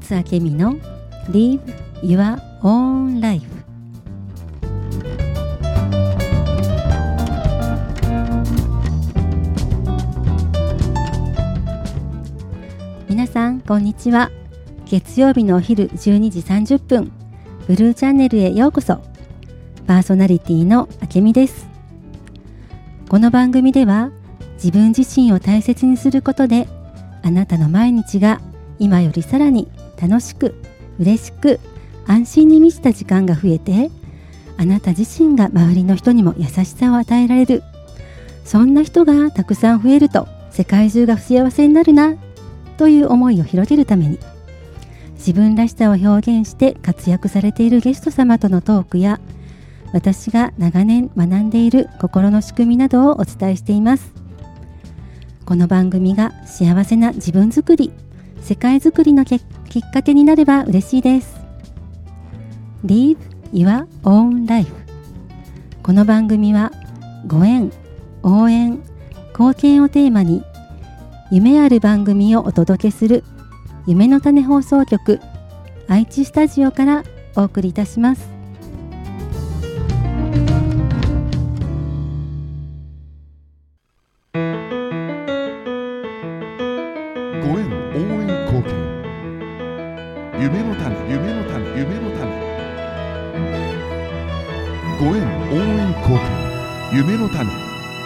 松明美の Live Your Own Life。 皆さんこんにちは。月曜日のお昼12時30分ブルーチャンネルへようこそ。パーソナリティの明美です。この番組では自分自身を大切にすることであなたの毎日が今よりさらに楽しく嬉しく安心に満ちた時間が増えて、あなた自身が周りの人にも優しさを与えられる、そんな人がたくさん増えると世界中が幸せになるなという思いを広げるために、自分らしさを表現して活躍されているゲスト様とのトークや、私が長年学んでいる心の仕組みなどをお伝えしています。この番組が幸せな自分づくり、世界づくりのきっかけになれば嬉しいです。 Live Your Own Life。 この番組はご縁、応援、貢献をテーマに夢ある番組をお届けする夢の種放送局愛知スタジオからお送りいたします。 ご縁、応援、貢献、夢の種、夢の種、夢の種。ご縁、応援、貢献、夢の種。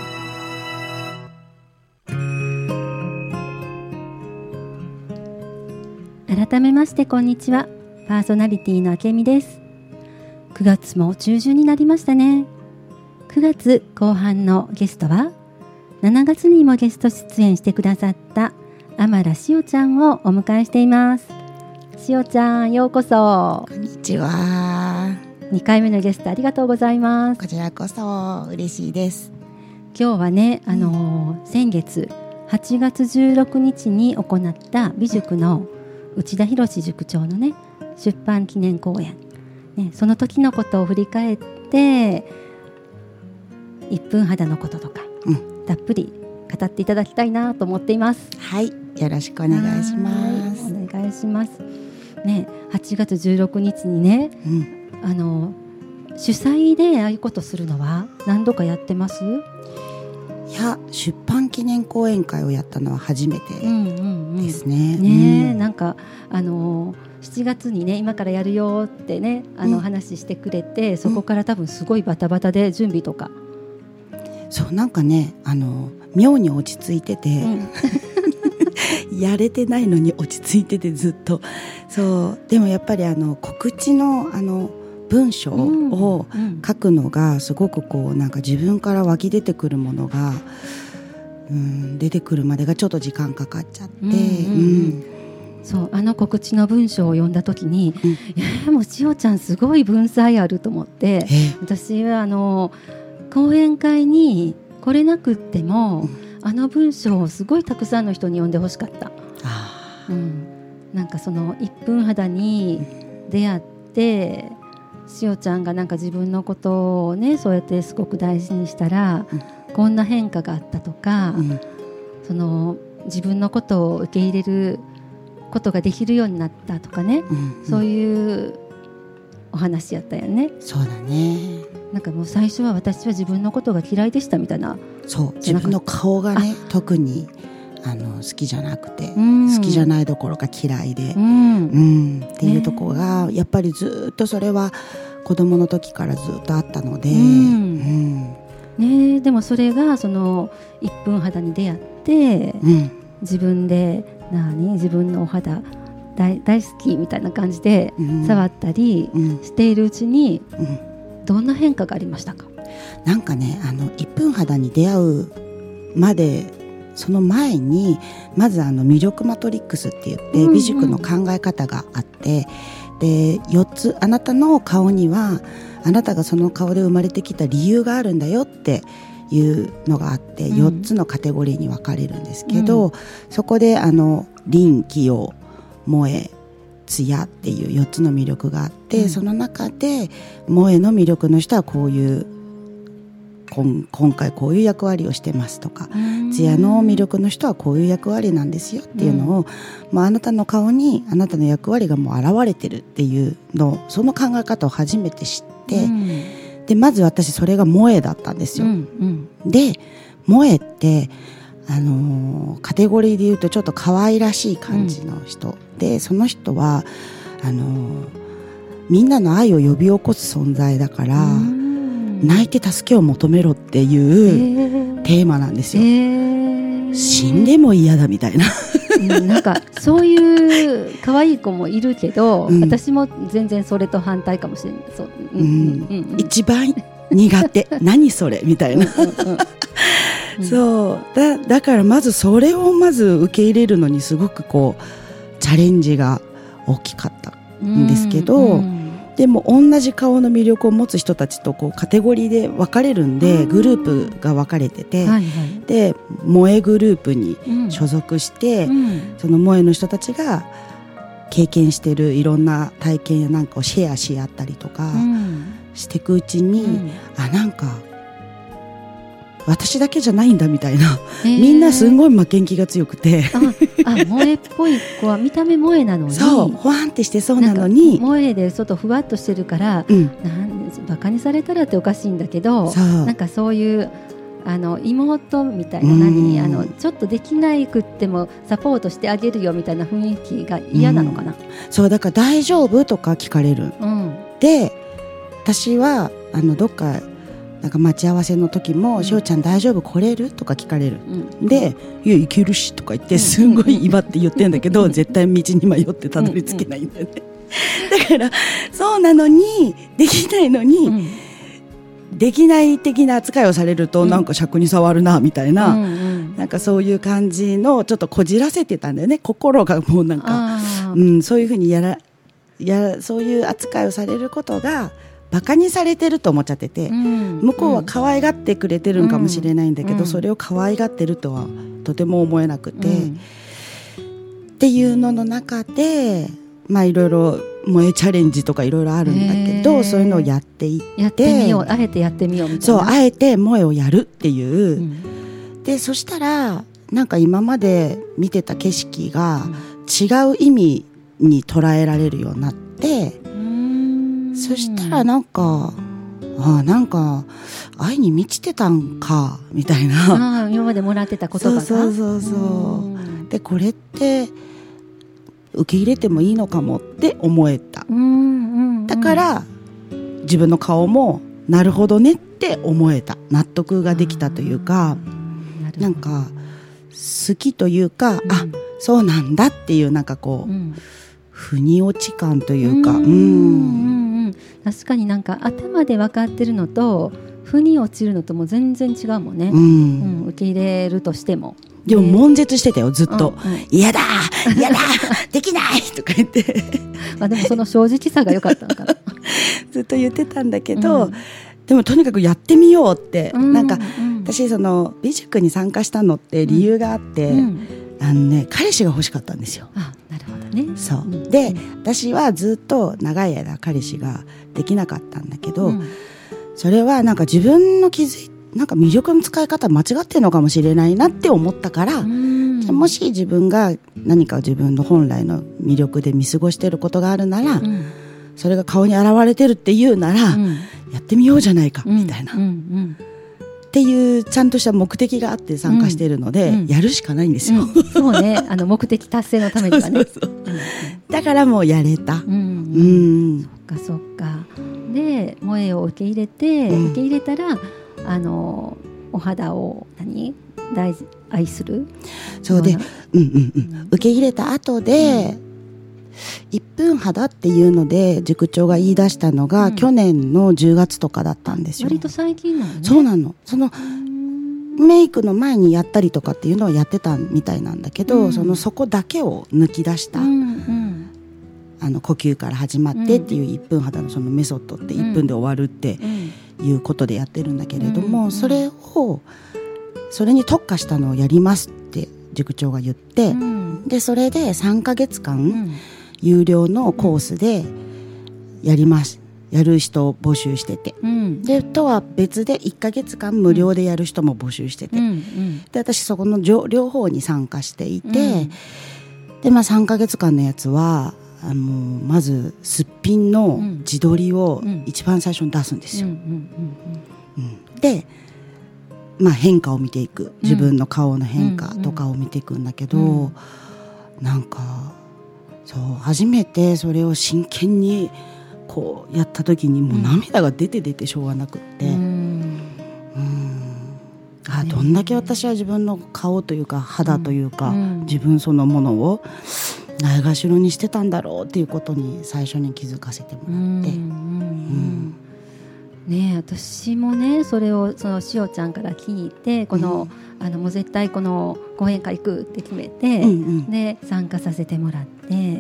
改めましてこんにちは。パーソナリティの明美です。9月も中旬になりましたね。9月後半のゲストは7月にもゲスト出演してくださったあまらしおちゃんをお迎えしています。しおちゃん、ようこそ。 こんにちは。 2回目のゲストありがとうございます。 こちらこそ嬉しいです。 今日はね、先月8月16日に行った美塾の内田博塾長のね出版記念講演、ね、その時のことを振り返って1分肌のこととか、たっぷり語っていただきたいなと思っています。 はい、よろしくお願いします。 お願いしますね。8月16日にね、主催でああいうことするのは何度かやってます？ いや、出版記念講演会をやったのは初めてですね。 なんか7月にね今からやるよってね話してくれて、そこから多分すごいバタバタで準備とか、 そうなんかね妙に落ち着いてて、やれてないのに落ち着いててずっとそうでもやっぱり告知の文章を書くのがすごくこうなんか自分から湧き出てくるものが、出てくるまでがちょっと時間かかっちゃって、 そう告知の文章を読んだ時に、もうしおちゃんすごい文才あると思って、私は講演会に来れなくっても、文章をすごいたくさんの人に読んでほしかった。なんかその1分肌に出会って、しおちゃんがなんか自分のことをねそうやってすごく大事にしたら、こんな変化があったとか、その自分のことを受け入れることができるようになったとかね、そういうお話やったよね。 そうだね。 なんかもう最初は私は自分のことが嫌いでしたみたいな。 そう、自分の顔がね特に好きじゃなくて、好きじゃないどころか嫌いで、っていうところがやっぱりずっとそれは子供の時からずっとあったので、 でもそれがその1分肌に出会って、自分で自分のお肌大好きみたいな感じで触ったりしているうちに、どんな変化がありましたか？ なんかね1分肌に出会うまでその前にまず魅力マトリックスって言って美塾の考え方があって、で4つあなたの顔にはあなたがその顔で生まれてきた理由があるんだよっていうのがあって、4つのカテゴリーに分かれるんですけど、そこで輪、器用、萌え、艶っていう4つの魅力があって、その中で萌えの魅力の人はこういう今回こういう役割をしてますとか、ツヤの魅力の人はこういう役割なんですよっていうのを、あなたの顔にあなたの役割がもう現れてるっていうの、その考え方を初めて知って、でまず私それが萌えだったんですよ。で萌えってカテゴリーで言うとちょっと可愛らしい感じの人、でその人はみんなの愛を呼び起こす存在だから、泣いて助けを求めろっていうテーマなんですよ。死んでも嫌だみたいななんかそういう可愛い子もいるけど、私も全然それと反対かもしれない。そう、 一番苦手何それみたいなそうだからまずそれをまず受け入れるのにすごくこうチャレンジが大きかったんですけど、でも同じ顔の魅力を持つ人たちとこうカテゴリーで分かれるんで、グループが分かれてて、で萌えグループに所属して、その萌えの人たちが経験してるいろんな体験やなんかをシェアし合ったりとかしていくうちに、なんか私だけじゃないんだみたいな、みんなすごい負けん気が強くて萌えっぽい子は見た目萌えなのに、 そうほわんってしてそうなのに萌えで外ふわっとしてるから、バカにされたらっておかしいんだけど、なんかそういう妹みたいな、ちょっとできないくってもサポートしてあげるよみたいな雰囲気が嫌なのかな、 そうだから大丈夫とか聞かれる、で私はどっかなんか待ち合わせの時も、しおちゃん大丈夫来れるとか聞かれる、でいや行けるしとか言ってすごい威張って言ってんだけど、絶対道に迷ってたどり着けないんだよね、だからそうなのにできないのに、できない的な扱いをされるとなんか尺に触るなみたいな、なんかそういう感じのちょっとこじらせてたんだよね、心がもうなんか、そういうふうにそういう扱いをされることがバカにされてると思っちゃってて、向こうは可愛がってくれてるんかもしれないんだけど、それを可愛がってるとはとても思えなくて、っていうのの中でいろいろ萌えチャレンジとかいろいろあるんだけど、そういうのをやっていってやってみよう、あえてやってみようみたいな、 そうあえて萌えをやるっていう、でそしたらなんか今まで見てた景色が違う意味に捉えられるようになって、そしたらなんかなんか愛に満ちてたんかみたいな、 今までもらってた言葉がそうでこれって受け入れてもいいのかもって思えた、だから自分の顔もなるほどねって思えた、納得ができたというか、なんか好きというか、そうなんだっていうなんかこう、腑に落ち感というか、 確かになんか頭で分かってるのと腑に落ちるのとも全然違うもんね、受け入れるとしても。 でも悶絶してたよずっと、嫌だ嫌だできないとか言ってでもその正直さが良かったのかなずっと言ってたんだけど、でもとにかくやってみようって、なんか私その美塾に参加したのって理由があって、彼氏が欲しかったんですよ。 なるほどね。 そうで、私はずっと長い間彼氏ができなかったんだけど、それはなんか自分のなんか魅力の使い方間違ってるのかもしれないなって思ったから、もし自分が何か自分の本来の魅力で見過ごしてることがあるなら、それが顔に現れてるっていうなら、やってみようじゃないかみたいな、っていうちゃんとした目的があって参加しているので、やるしかないんですよ、 そうね、目的達成のためにはねだからもうやれた、そっかそっか。で萌えを受け入れて、受け入れたらお肌を愛する、 そうで、受け入れた後で、1分肌っていうので塾長が言い出したのが、去年の10月とかだったんですよ。 割と最近なのね。 そうなの。そのメイクの前にやったりとかっていうのをやってたみたいなんだけど、そこだけを抜き出した、呼吸から始まってっていう1分肌のそのメソッドって1分で終わるっていうことでやってるんだけれども、それに特化したのをやりますって塾長が言って、でそれで3ヶ月間、有料のコースでやる人を募集してて、 でとは別で1ヶ月間無料でやる人も募集してて、で私そこの両方に参加していて、で3ヶ月間のやつはまずすっぴんの自撮りを一番最初に出すんですよ。で、変化を見ていく、自分の顔の変化とかを見ていくんだけど、なんかそう初めてそれを真剣にこうやった時にもう涙が出てしょうがなくって、どんだけ私は自分の顔というか肌というか、自分そのものをないがしろにしてたんだろうっていうことに最初に気づかせてもらって、 ね、私もねそれをそのしおちゃんから聞いてこの、もう絶対この講演会行くって決めて、で参加させてもらって、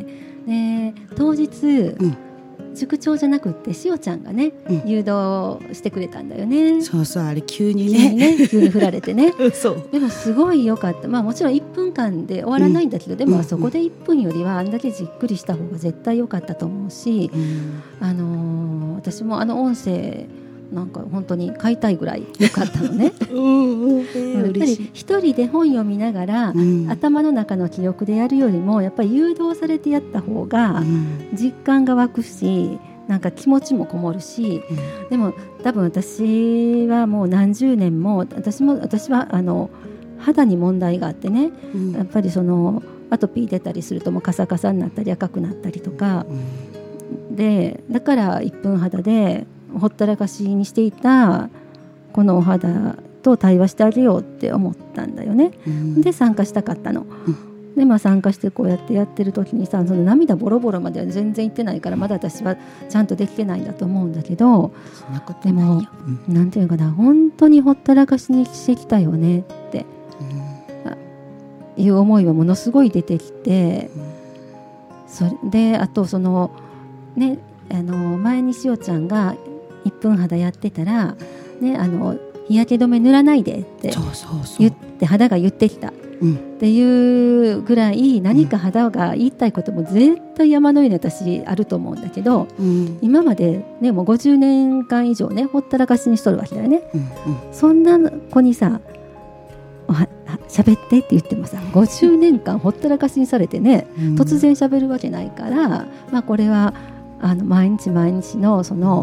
で当日、塾長じゃなくってしおちゃんがね、誘導してくれたんだよね。 そうそう、あれ急に振られてねそうでもすごい良かった。もちろん1分間で終わらないんだけど、でもそこで1分よりはあんだけじっくりした方が絶対良かったと思うし、私も音声なんか本当に買いたいぐらい良かったのねやっぱり一人で本読みながら、頭の中の記憶でやるよりもやっぱり誘導されてやった方が実感が湧くし、なんか気持ちもこもるし、でも多分私はもう何十年も私は肌に問題があってね、やっぱりそのアトピー出たりするともうカサカサになったり赤くなったりとか、でだから1分肌でほったらかしにしていたこのお肌と対話してあげようって思ったんだよね、で参加したかったの、で参加してこうやってやってる時にさ、その涙ボロボロまでは全然いってないからまだ私はちゃんとできてないんだと思うんだけど、でも、なんていうかな、本当にほったらかしにしてきたよねって、いう思いはものすごい出てきて、それであとそのね、前にしおちゃんが1分肌やってたら、ね、日焼け止め塗らないでって言って肌が言ってきたっていうぐらい、何か肌が言いたいことも絶対山のように私あると思うんだけど、今まで、ね、もう50年間以上ねほったらかしにしとるわけだよね、そんな子にさ喋ってって言ってもさ、50年間ほったらかしにされてね、突然喋るわけないから、これは毎日毎日のその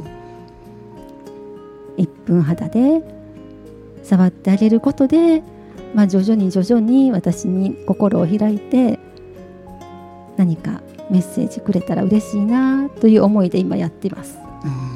1分肌で触ってあげることで、徐々に私に心を開いて何かメッセージくれたら嬉しいなという思いで今やってます。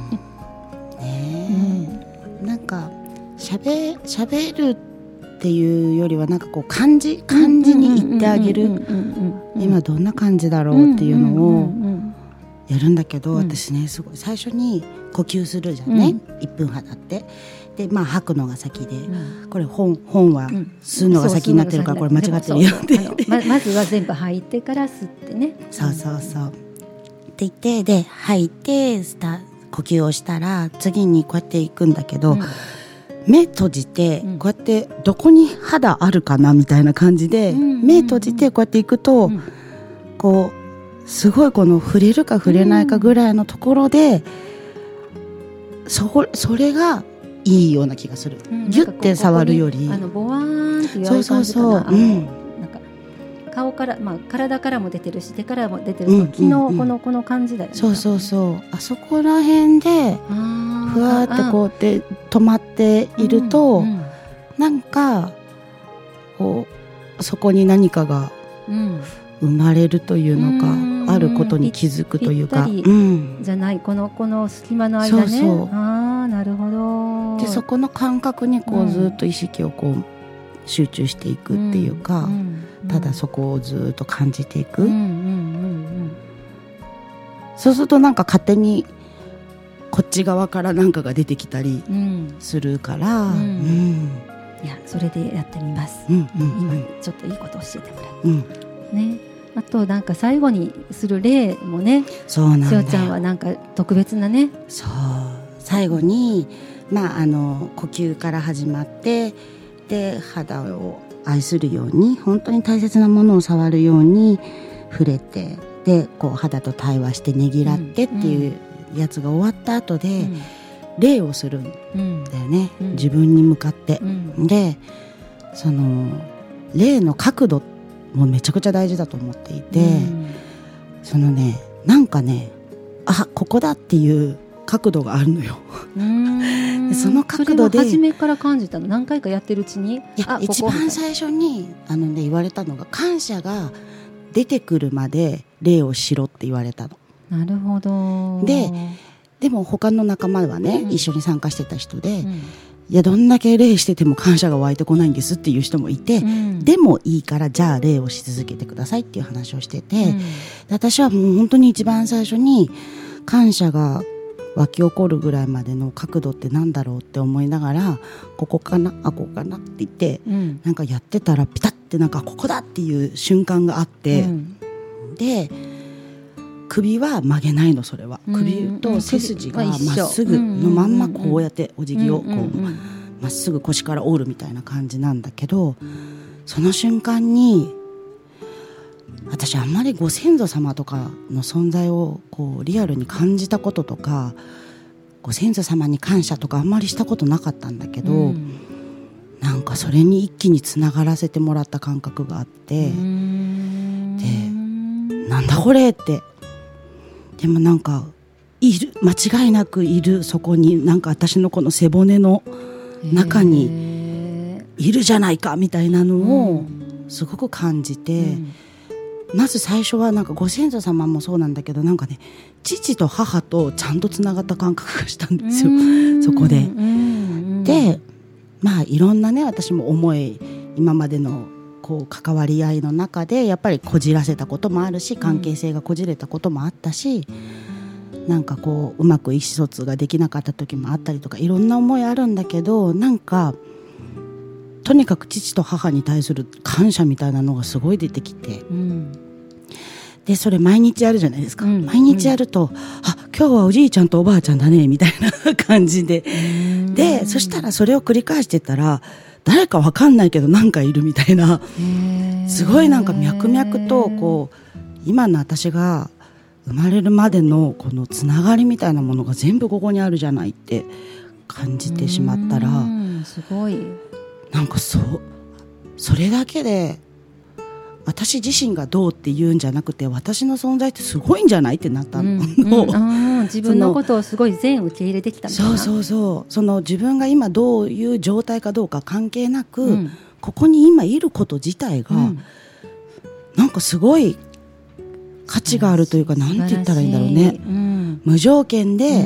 なんか喋るっていうよりはなんかこう感じに言ってあげる、今どんな感じだろうっていうのをやるんだけど、私ねすごい最初に呼吸するじゃんね、1分肌ってで、吐くのが先で、これ本は吸うのが先になってるからこれ間違ってるよってまずは全部吐いてから吸ってね、 そうって言って、で吐いて呼吸をしたら次にこうやっていくんだけど、目閉じてこうやってどこに肌あるかなみたいな感じで、目閉じてこうやっていくと、こうすごいこの触れるか触れないかぐらいのところで、それがいいような気がする、ギュッて触るよりボワーンっていう感じかな、なんか顔から、体からも出てるし手からも出てる時のこの感じだよね。 そうあそこら辺でふわーってこうやって止まっていると、なんかこうそこに何かが生まれるというのか、あることに気づくというか、 じゃないこの隙間の間ね。なるほど。 でそこの感覚にこうずっと意識をこう集中していくっていうか、ただそこをずっと感じていく、そうするとなんか勝手にこっち側から何かが出てきたりするから、 いやそれでやってみます、今ちょっといいこと教えてもらう、ね。あとなんか最後にする例もね、 そうなんだよ。 しおちゃんはなんか特別なね、 そう最後に、呼吸から始まって、で肌を愛するように本当に大切なものを触るように触れて、でこう肌と対話してねぎらってっていうやつが終わった後で、 礼をするんだよね、自分に向かって、でその礼の角度もめちゃくちゃ大事だと思っていて、そのねなんかねここだっていう角度があるのよでその角度でそれは初めから感じたの？何回かやってるうちに一番最初に言われたのが、感謝が出てくるまで礼をしろって言われたの。 なるほど。 でも他の仲間はね、一緒に参加してた人で、いやどんだけ礼してても感謝が湧いてこないんですっていう人もいて、でもいいからじゃあ礼をし続けてくださいっていう話をしてて、私はもう本当に一番最初に感謝が湧き起こるぐらいまでの角度ってなんだろうって思いながら、ここかなここかなって言って、なんかやってたらピタッてなんかここだっていう瞬間があって、で首は曲げないの。それは首と背筋がまっすぐのまんまこうやってお辞儀をこうまっすぐ腰から折るみたいな感じなんだけど、その瞬間に私あんまりご先祖様とかの存在をこうリアルに感じたこととか、ご先祖様に感謝とかあんまりしたことなかったんだけど、なんかそれに一気につながらせてもらった感覚があって、でなんだこれって、でもなんかいる、間違いなくいる、そこになんか私のこの背骨の中にいるじゃないかみたいなのをすごく感じて、まず最初はなんかご先祖様もそうなんだけど、なんかね父と母とちゃんとつながった感覚がしたんですよ、そこで。でまあいろんなね、私も思い、今までのこう関わり合いの中でやっぱりこじらせたこともあるし、関係性がこじれたこともあったし、なんかこううまく意思疎通ができなかった時もあったりとか、いろんな思いあるんだけど、なんかとにかく父と母に対する感謝みたいなのがすごい出てきて、でそれ毎日やるじゃないですか、毎日やると、今日はおじいちゃんとおばあちゃんだねみたいな感じで、でそしたらそれを繰り返してたら、誰かわかんないけどなんかいるみたいな、すごいなんか脈々とこう今の私が生まれるまでのこのつながりみたいなものが全部ここにあるじゃないって感じてしまったら、 すごいなんかそれだけで私自身がどうって言うんじゃなくて、私の存在ってすごいんじゃないってなったの、 自分のことをすごい全受け入れてきたみたいな。 その自分が今どういう状態かどうか関係なく、ここに今いること自体が、なんかすごい価値があるというか、なんて言ったらいいんだろうね、無条件で、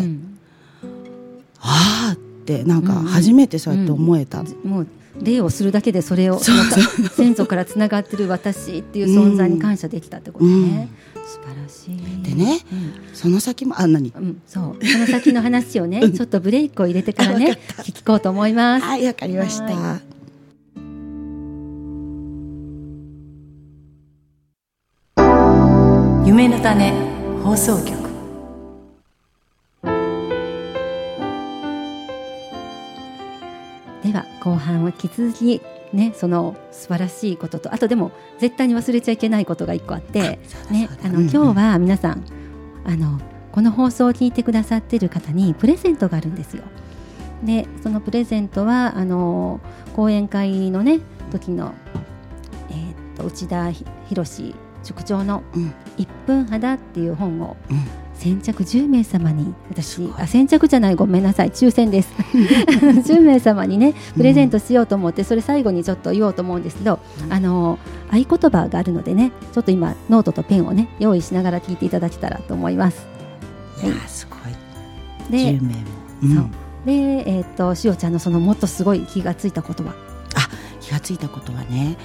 ってなんか初めてそうやって思えた、 もう礼をするだけでそれを先祖からつながってる私っていう存在に感謝できたってことね、素晴らしい。 でね、その先もその先の話をね、ちょっとブレイクを入れてからね聞こうと思います。 はい、わかりました。 夢の種放送局。 では後半は引き続きね、その素晴らしいことと、あとでも絶対に忘れちゃいけないことが一個あって、ね、今日は皆さんこの放送を聞いてくださっている方にプレゼントがあるんですよ。でそのプレゼントは講演会のね時の、内田博塾長の1分肌っていう本を、先着10名様に先着じゃない、ごめんなさい、抽選です10名様にねプレゼントしようと思って、それ最後にちょっと言おうと思うんですけど、合言葉があるのでね、ちょっと今ノートとペンをね用意しながら聞いていただけたらと思います。 いやすごい。 で 10名も、 でしおちゃんのそのもっとすごい気がついたことは、 気がついたことはね、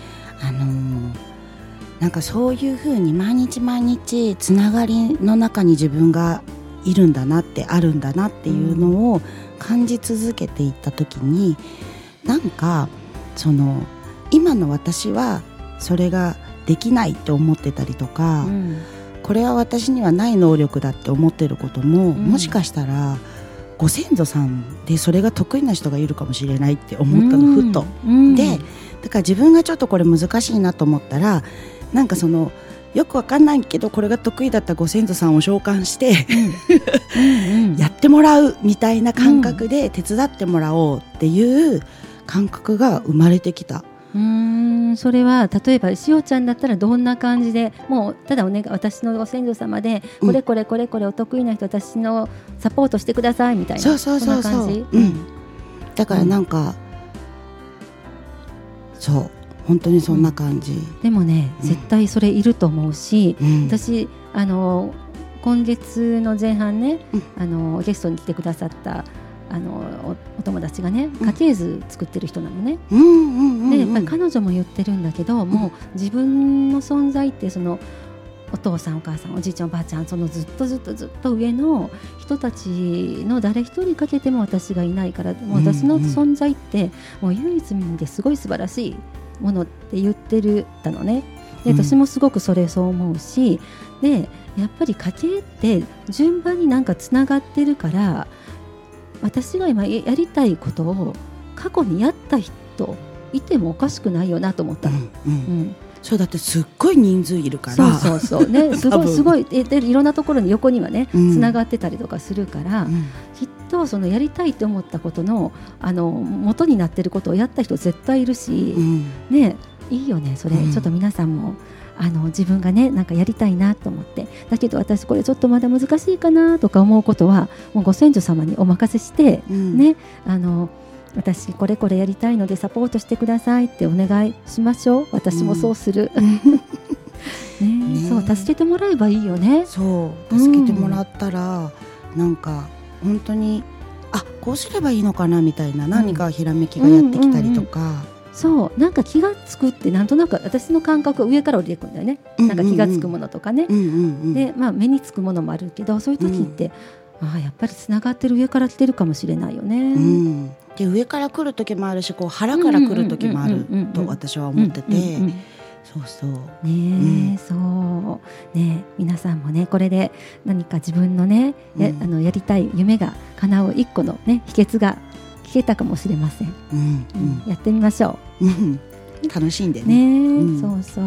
なんかそういうふうに毎日毎日つながりの中に自分がいるんだなって、あるんだなっていうのを感じ続けていった時に、なんかその今の私はそれができないって思ってたりとか、これは私にはない能力だって思ってることも、もしかしたらご先祖さんでそれが得意な人がいるかもしれないって思ったの、ふと。でだから自分がちょっとこれ難しいなと思ったら、なんかそのよくわかんないけどこれが得意だったご先祖さんを召喚してやっってもらうみたいな感覚で手伝ってもらおうっていう感覚が生まれてきた。 それは例えばしおちゃんだったらどんな感じで、もうただ私のご先祖様でこれこれこれこれお得意な人私のサポートしてくださいみたいな、 そんな感じ、だからなんか、そう本当にそんな感じ、 でもね、絶対それいると思うし、私今月の前半ね、ゲストに来てくださったお友達がね家系図作ってる人なのね、でやっぱり彼女も言ってるんだけど、もう自分の存在ってそのお父さんお母さんおじいちゃんおばあちゃん、そのずっと上の人たちの誰一人かけても私がいないから、もう私の存在ってもう唯一無二ですごい素晴らしいものって言ってるたのね。で私もすごくそう思うし、でやっぱり家系って順番になんかつながってるから、私が今やりたいことを過去にやった人いてもおかしくないよなと思ったの。 そうだってすっごい人数いるから、 そうね、すごいでいろんなところに横にはねつながってたりとかするから、きっとそのやりたいと思ったことの元になってることをやった人絶対いるし、ね、いいよねそれ、ちょっと皆さんも自分がねなんかやりたいなと思って、だけど私これちょっとまだ難しいかなとか思うことはもうご先祖様にお任せして、ね、私これこれやりたいのでサポートしてくださいってお願いしましょう。私もそうする、そう助けてもらえばいいよね。 そう助けてもらったら、なんか本当にこうすればいいのかなみたいな何かひらめきがやってきたりとか、そうなんか気がつくってなんとなく私の感覚は上から降りてくるんだよね、なんか気がつくものとかね、で、目につくものもあるけど、そういう時って、やっぱりつながってる上から来てるかもしれないよね、 で上から来る時もあるし、こう腹から来る時もあると私は思ってて、そうね、皆さんもねこれで何か自分のね、やりたい夢が叶う一個のね秘訣が聞けたかもしれません、やってみましょう、 楽しんでね、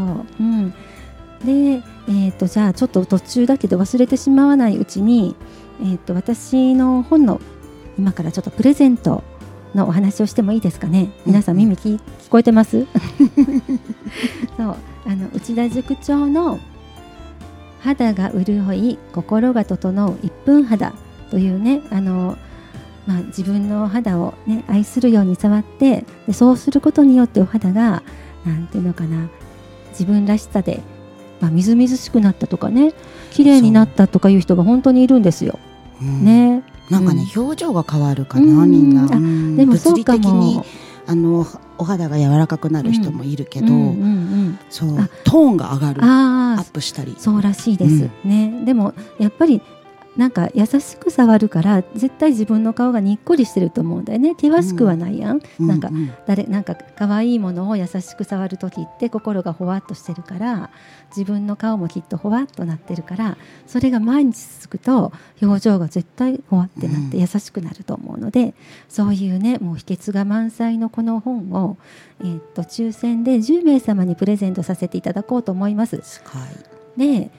で、じゃあちょっと途中だけど忘れてしまわないうちに、私の本の今からちょっとプレゼントのお話をしてもいいですかね。皆さん耳聞こえてますそう内田塾長の肌が潤い心が整う1分肌というね、自分の肌を、ね、愛するように触って、でそうすることによってお肌がなんていうのかな、自分らしさで、みずみずしくなったとかね、綺麗になったとかいう人が本当にいるんですよ、ね、 なんかね、表情が変わるかな、みんな。 でもそうかも。 物理的にお肌が柔らかくなる人もいるけど、そうトーンが上がる、アップしたり、 そうらしいです、ね。でもやっぱりなんか優しく触るから絶対自分の顔がにっこりしてると思うんだよね。険しくはないやん、なんか可愛いものを優しく触る時って心がほわっとしてるから、自分の顔もきっとほわっとなってるから、それが毎日続くと表情が絶対ほわってなって優しくなると思うので、そういうねもう秘訣が満載のこの本を、抽選で10名様にプレゼントさせていただこうと思います。 すごい。で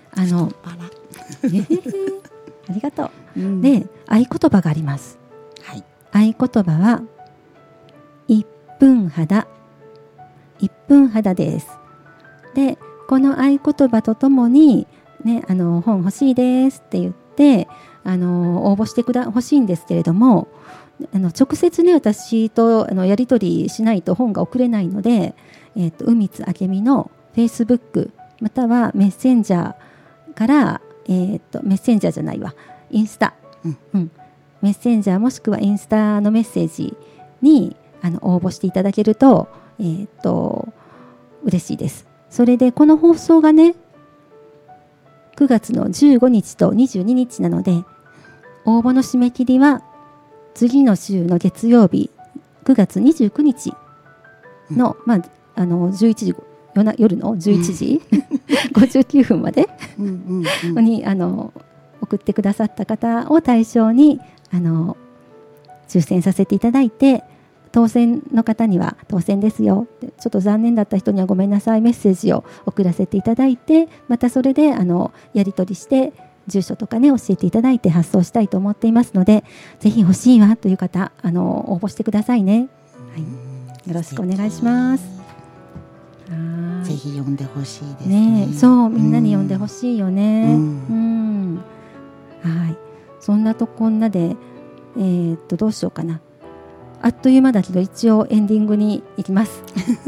ありがとう、で合言葉があります、合言葉は1分肌1分肌です。でこの合言葉とともに、ね、本欲しいですって言って応募してほしいんですけれども、直接ね私とやり取りしないと本が送れないので、海津明美のフェイスブックまたはメッセンジャーからメッセンジャーじゃないわインスタ、メッセンジャーもしくはインスタのメッセージに応募していただけると、嬉しいです。それでこの放送がね9月の15日と22日なので、応募の締め切りは次の週の月曜日9月29日の、11時夜の11時、59分までに送ってくださった方を対象に抽選させていただいて、当選の方には当選ですよ、ちょっと残念だった人にはごめんなさいメッセージを送らせていただいて、またそれでやり取りして住所とかね教えていただいて発送したいと思っていますので、ぜひ欲しいわという方応募してくださいね。はい、よろしくお願いします。 ぜひ読んでほしいですね。 そうみんなに読んでほしいよね。はい、そんなとこんなでどうしようかな。あっという間だけど一応エンディングに行きます。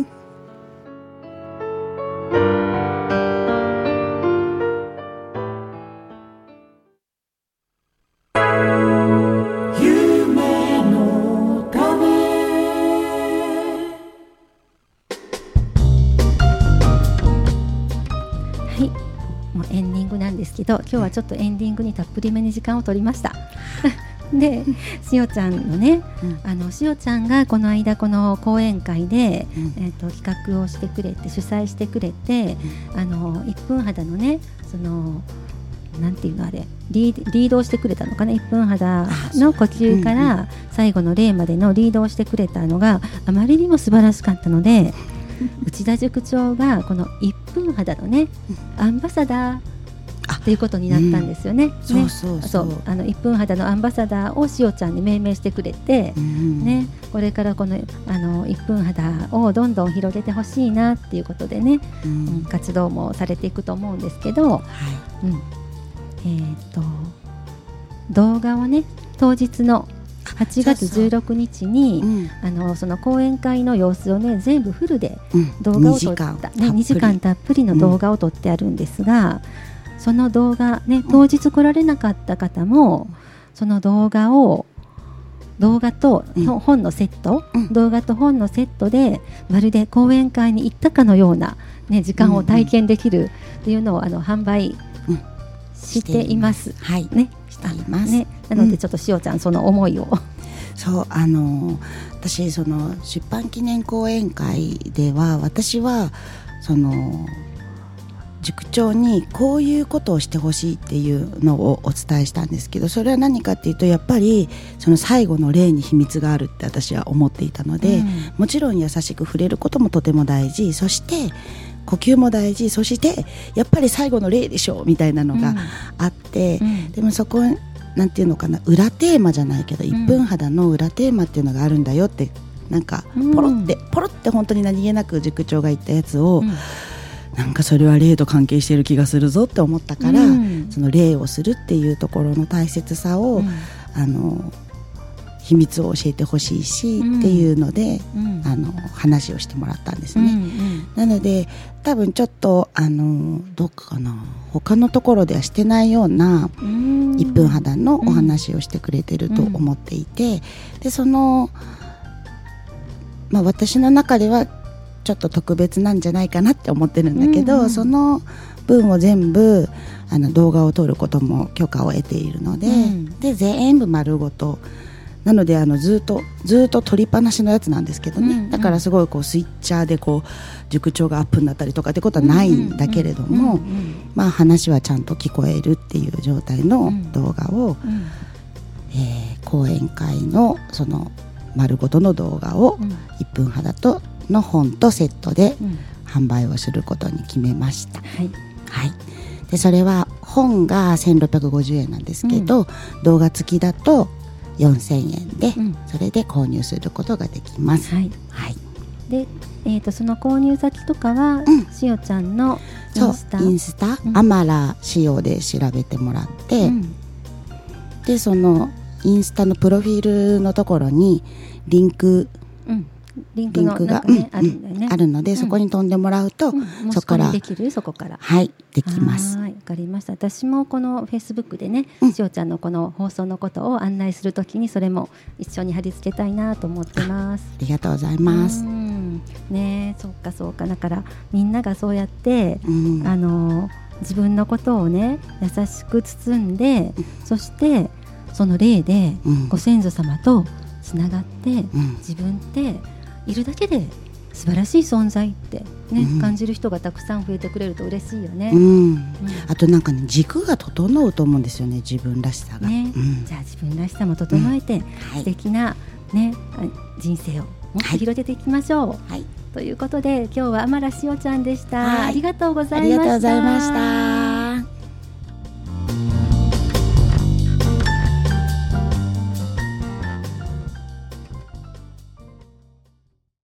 けど今日はちょっとエンディングにたっぷりめに時間を取りました。で、しおちゃんのね、しおちゃんがこの間この講演会で、企画をしてくれて主催してくれて、1分肌のねなんていうのあれリードをしてくれたのかな、1分肌の呼吸から最後の例までのリードをしてくれたのがあまりにも素晴らしかったので、内田塾長がこの1分肌のねアンバサダーっていうことになったんですよね。1分肌のアンバサダーをしおちゃんに命名してくれて、ね、これからこの1分肌をどんどん広げてほしいなっていうことでね、活動もされていくと思うんですけど、動画をね当日の8月16日にその講演会の様子をね全部フルで動画を撮った2時間たっぷりの動画を撮ってあるんですが、その動画ね当日来られなかった方もその動画と本のセット、動画と本のセットでまるで講演会に行ったかのような、ね、時間を体験できるっていうのを販売しています。ね、しています。ね、なのでちょっとしおちゃんその思いを。 そう私その出版記念講演会では私はその塾長にこういうことをしてほしいっていうのをお伝えしたんですけど、それは何かっていうとやっぱりその最後の例に秘密があるって私は思っていたので、もちろん優しく触れることもとても大事、そして呼吸も大事、そしてやっぱり最後の例でしょみたいなのがあって、でもそこなんていうのかな、裏テーマじゃないけど1分肌の裏テーマっていうのがあるんだよってなんかポロって本当に何気なく塾長が言ったやつを、なんかそれは霊と関係している気がするぞって思ったから、その霊をするっていうところの大切さを、秘密を教えてほしいし、っていうので、話をしてもらったんですね。なので多分ちょっとどうかな、他のところではしてないような1分肌のお話をしてくれてると思っていて、でその、私の中ではちょっと特別なんじゃないかなって思ってるんだけど、その分を全部動画を撮ることも許可を得ているので、で全部丸ごとなのでずっと撮りっぱなしのやつなんですけどね、だからすごいこうスイッチャーでこう塾長がアップになったりとかってことはないんだけれども、話はちゃんと聞こえるっていう状態の動画を、講演会のその丸ごとの動画を1分肌との本とセットで販売をすることに決めました。でそれは本が1650円なんですけど、動画付きだと4000円で、それで購入することができます。 で、その購入先とかは、しおちゃんのインスタ、アマラしおで調べてもらって、でそのインスタのプロフィールのところにリンクが、あるので、そこに飛んでもらうと、そこからできる、そこからできます。 わかりました。私もこのフェイスブックでね、しおちゃんのこの放送のことを案内するときにそれも一緒に貼り付けたいなと思ってます。 ありがとうございます。 ね、そうか。だからみんながそうやって、自分のことをね優しく包んで、そしてその霊でご先祖様とつながって、自分っているだけで素晴らしい存在ってね、感じる人がたくさん増えてくれると嬉しいよね。 あとなんかね、軸が整うと思うんですよね、自分らしさが。じゃあ自分らしさも整えて、素敵なね人生をもっと広げていきましょう。ということで今日はアマラしおちゃんでした。ありがとうございました。